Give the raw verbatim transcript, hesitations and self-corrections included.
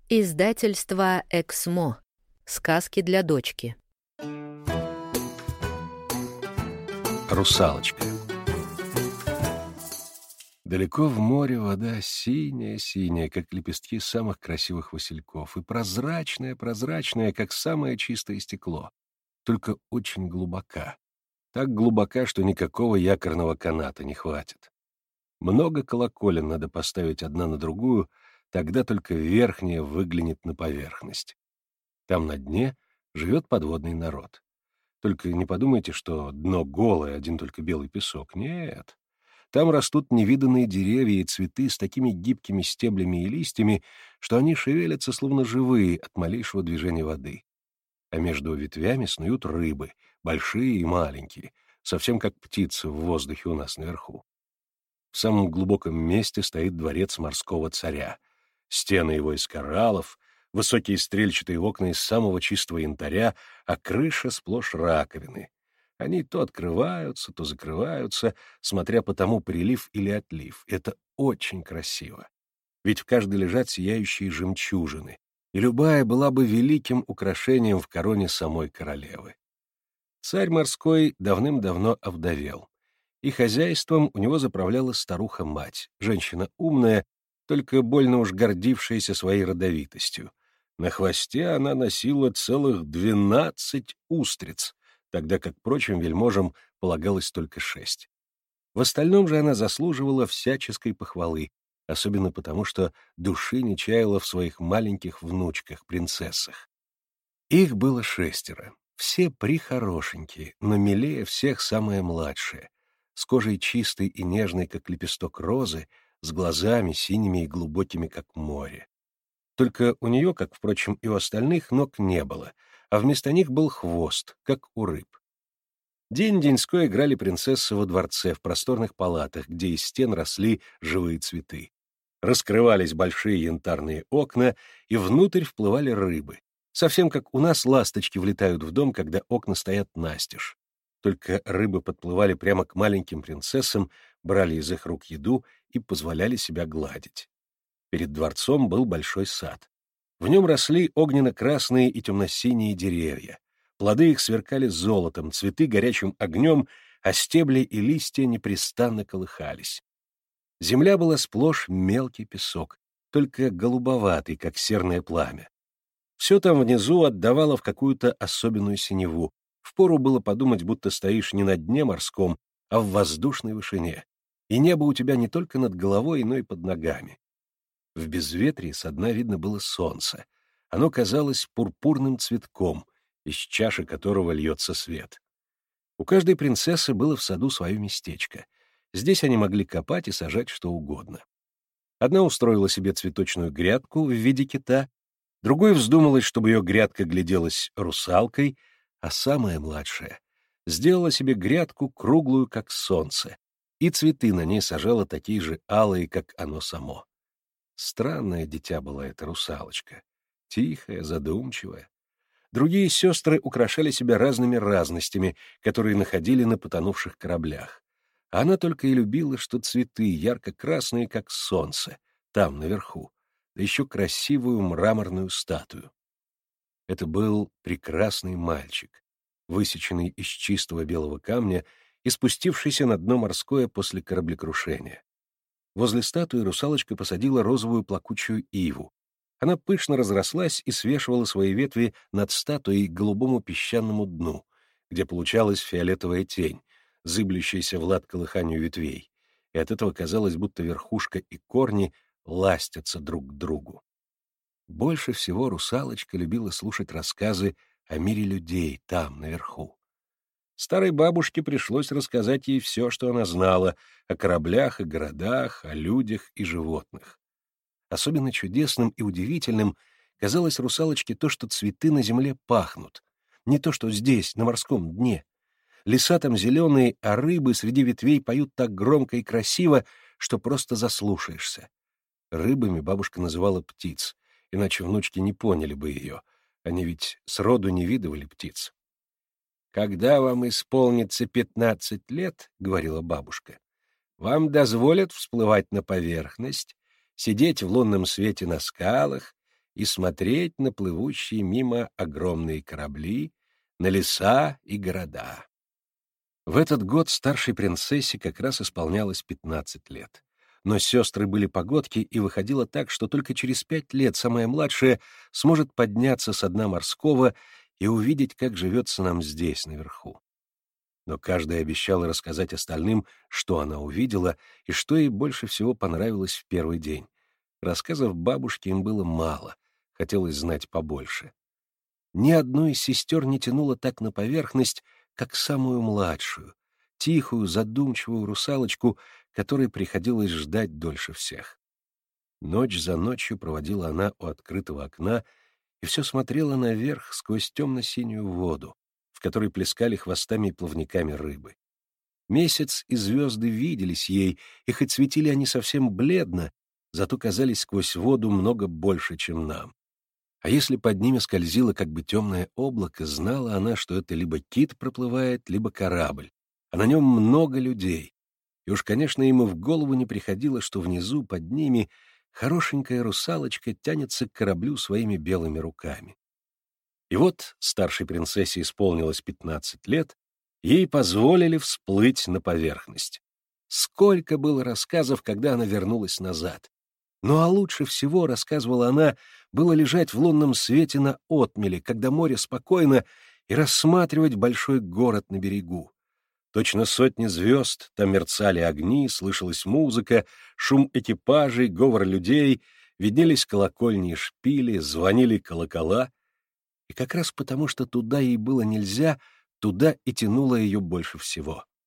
Издательство «Эксмо». Сказки для дочки. Русалочка. Далеко в море вода синяя-синяя, как лепестки самых красивых васильков, и прозрачная-прозрачная, как самое чистое стекло, только очень глубока. Так глубока, что никакого якорного каната не хватит. Много колоколен надо поставить одна на другую, тогда только верхняя выглянет на поверхность. Там на дне живет подводный народ. Только не подумайте, что дно голое, один только белый песок. Нет. Там растут невиданные деревья и цветы с такими гибкими стеблями и листьями, что они шевелятся, словно живые, от малейшего движения воды. А между ветвями снуют рыбы, большие и маленькие, совсем как птицы в воздухе у нас наверху. В самом глубоком месте стоит дворец морского царя. Стены его из кораллов, высокие стрельчатые окна из самого чистого янтаря, а крыша сплошь раковины. Они то открываются, то закрываются, смотря по тому, прилив или отлив. Это очень красиво. Ведь в каждой лежат сияющие жемчужины, и любая была бы великим украшением в короне самой королевы. Царь морской давным-давно овдовел, и хозяйством у него заправляла старуха-мать, женщина умная, только больно уж гордившаяся своей родовитостью. На хвосте она носила целых двенадцать устриц, тогда как прочим вельможам полагалось только шесть. В остальном же она заслуживала всяческой похвалы, особенно потому, что души не чаяла в своих маленьких внучках, принцессах. Их было шестеро, все прихорошенькие, но милее всех самая младшая, с кожей чистой и нежной, как лепесток розы, с глазами синими и глубокими, как море. Только у нее, как, впрочем, и у остальных, ног не было, а вместо них был хвост, как у рыб. День-деньской играли принцессы во дворце в просторных палатах, где из стен росли живые цветы. Раскрывались большие янтарные окна, и внутрь вплывали рыбы, совсем как у нас ласточки влетают в дом, когда окна стоят настежь. Только рыбы подплывали прямо к маленьким принцессам, брали из их рук еду и позволяли себя гладить. Перед дворцом был большой сад. В нем росли огненно-красные и темно-синие деревья. Плоды их сверкали золотом, цветы горячим огнем, а стебли и листья непрестанно колыхались. Земля была сплошь мелкий песок, только голубоватый, как серное пламя. Все там внизу отдавало в какую-то особенную синеву. Впору было подумать, будто стоишь не на дне морском, а в воздушной вышине, и небо у тебя не только над головой, но и под ногами. В безветрии со дна видно было солнце. Оно казалось пурпурным цветком, из чаши которого льется свет. У каждой принцессы было в саду свое местечко. Здесь они могли копать и сажать что угодно. Одна устроила себе цветочную грядку в виде кита, другой вздумалась, чтобы ее грядка гляделась русалкой, а самая младшая сделала себе грядку круглую, как солнце, и цветы на ней сажала такие же алые, как оно само. Странное дитя была эта русалочка, тихая, задумчивая. Другие сестры украшали себя разными разностями, которые находили на потонувших кораблях. А она только и любила, что цветы ярко-красные, как солнце, там, наверху, да еще красивую мраморную статую. Это был прекрасный мальчик, высеченный из чистого белого камня и спустившийся на дно морское после кораблекрушения. Возле статуи русалочка посадила розовую плакучую иву. Она пышно разрослась и свешивала свои ветви над статуей к голубому песчаному дну, где получалась фиолетовая тень, зыблющаяся в лад колыханию ветвей, и от этого казалось, будто верхушка и корни ластятся друг к другу. Больше всего русалочка любила слушать рассказы о мире людей там, наверху. Старой бабушке пришлось рассказать ей все, что она знала о кораблях и городах, о людях и животных. Особенно чудесным и удивительным казалось русалочке то, что цветы на земле пахнут, не то, что здесь, на морском дне. Леса там зеленые, а рыбы среди ветвей поют так громко и красиво, что просто заслушаешься. Рыбами бабушка называла птиц, иначе внучки не поняли бы ее. Они ведь сроду не видывали птиц. «Когда вам исполнится пятнадцать лет, — говорила бабушка, — вам дозволят всплывать на поверхность, сидеть в лунном свете на скалах и смотреть на плывущие мимо огромные корабли, на леса и города. В этот год старшей принцессе как раз исполнялось пятнадцать лет. Но сестры были погодки, и выходило так, что только через пять лет самая младшая сможет подняться со дна морского и увидеть, как живется нам здесь, наверху. Но каждая обещала рассказать остальным, что она увидела и что ей больше всего понравилось в первый день. Рассказов бабушки им было мало, хотелось знать побольше. Ни одну из сестер не тянуло так на поверхность, как самую младшую, тихую, задумчивую русалочку, которой приходилось ждать дольше всех. Ночь за ночью проводила она у открытого окна и все смотрела наверх сквозь темно-синюю воду, в которой плескали хвостами и плавниками рыбы. Месяц и звезды виделись ей, и хоть светили они совсем бледно, зато казались сквозь воду много больше, чем нам. А если под ними скользило как бы темное облако, знала она, что это либо кит проплывает, либо корабль, а на нем много людей. И уж, конечно, ему в голову не приходило, что внизу, под ними, хорошенькая русалочка тянется к кораблю своими белыми руками. И вот старшей принцессе исполнилось пятнадцать лет, ей позволили всплыть на поверхность. Сколько было рассказов, когда она вернулась назад. Ну а лучше всего, рассказывала она, было лежать в лунном свете на отмеле, когда море спокойно, и рассматривать большой город на берегу. Точно сотни звезд, там мерцали огни, слышалась музыка, шум экипажей, говор людей, виднелись колокольни и шпили, звонили колокола. И как раз потому, что туда ей было нельзя, туда и тянуло ее больше всего.